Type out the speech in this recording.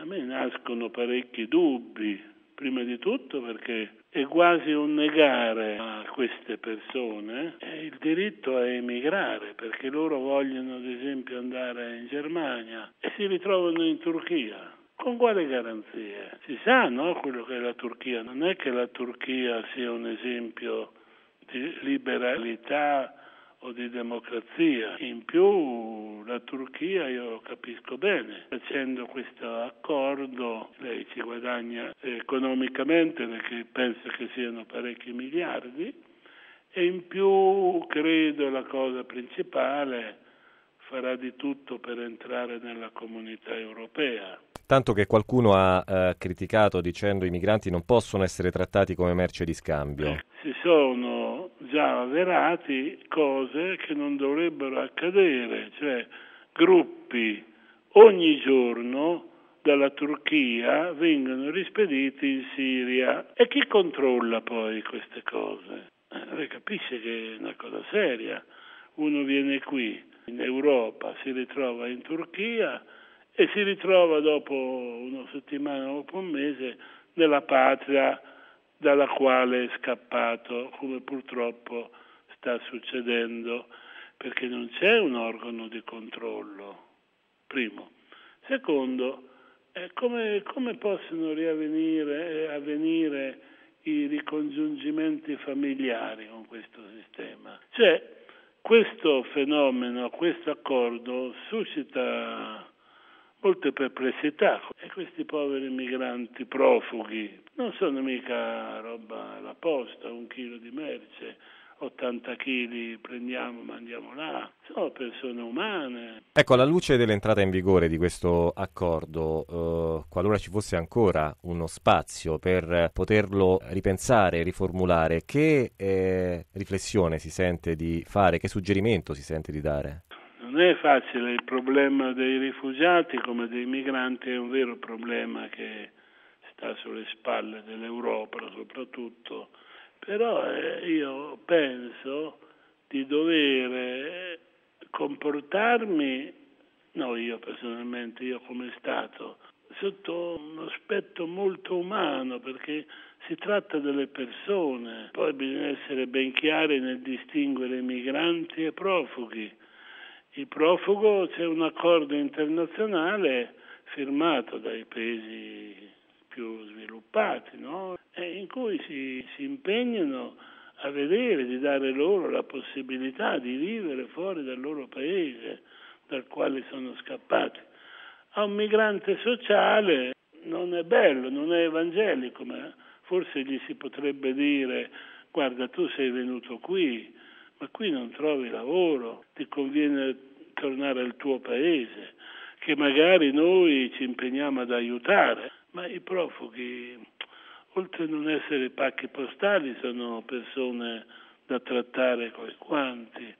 A me nascono parecchi dubbi, prima di tutto perché è quasi un negare a queste persone il diritto a emigrare, perché loro vogliono ad esempio andare in Germania e si ritrovano in Turchia. Con quale garanzie? Si sa, no, quello che è la Turchia. Non è che la Turchia sia un esempio di liberalità o di democrazia. In più la Turchia, io lo capisco bene, facendo questo accordo lei ci guadagna economicamente, perché penso che siano parecchi miliardi, e in più credo la cosa principale, farà di tutto per entrare nella comunità europea. Tanto che qualcuno ha criticato dicendo i migranti non possono essere trattati come merce di scambio. Si sono già avverati cose che non dovrebbero accadere, cioè gruppi ogni giorno dalla Turchia vengono rispediti in Siria. E chi controlla poi queste cose? Lei capisce che è una cosa seria. Uno viene qui in Europa, si ritrova in Turchia e si ritrova dopo una settimana, dopo un mese, nella patria dalla quale è scappato, come purtroppo sta succedendo, perché non c'è un organo di controllo, primo. Secondo, come possono avvenire i ricongiungimenti familiari con questo sistema? Cioè, questo fenomeno, questo accordo suscita molte perplessità, e questi poveri migranti profughi non sono mica roba alla posta, 1 chilo di merce, 80 chili prendiamo, mandiamo là, sono persone umane. Ecco, alla luce dell'entrata in vigore di questo accordo, qualora ci fosse ancora uno spazio per poterlo ripensare, riformulare, che riflessione si sente di fare, che suggerimento si sente di dare? Non è facile, il problema dei rifugiati come dei migranti è un vero problema che sta sulle spalle dell'Europa soprattutto, però io penso di dover comportarmi, no io personalmente, io come Stato, sotto un aspetto molto umano, perché si tratta delle persone, poi bisogna essere ben chiari nel distinguere migranti e profughi. Il profugo, c'è un accordo internazionale firmato dai paesi più sviluppati, no? E in cui si impegnano a vedere di dare loro la possibilità di vivere fuori dal loro paese dal quale sono scappati. A un migrante sociale non è bello, non è evangelico, ma forse gli si potrebbe dire: guarda, tu sei venuto qui, ma qui non trovi lavoro, ti conviene tornare al tuo paese, che magari noi ci impegniamo ad aiutare, ma i profughi, oltre a non essere pacchi postali, sono persone da trattare coi guanti.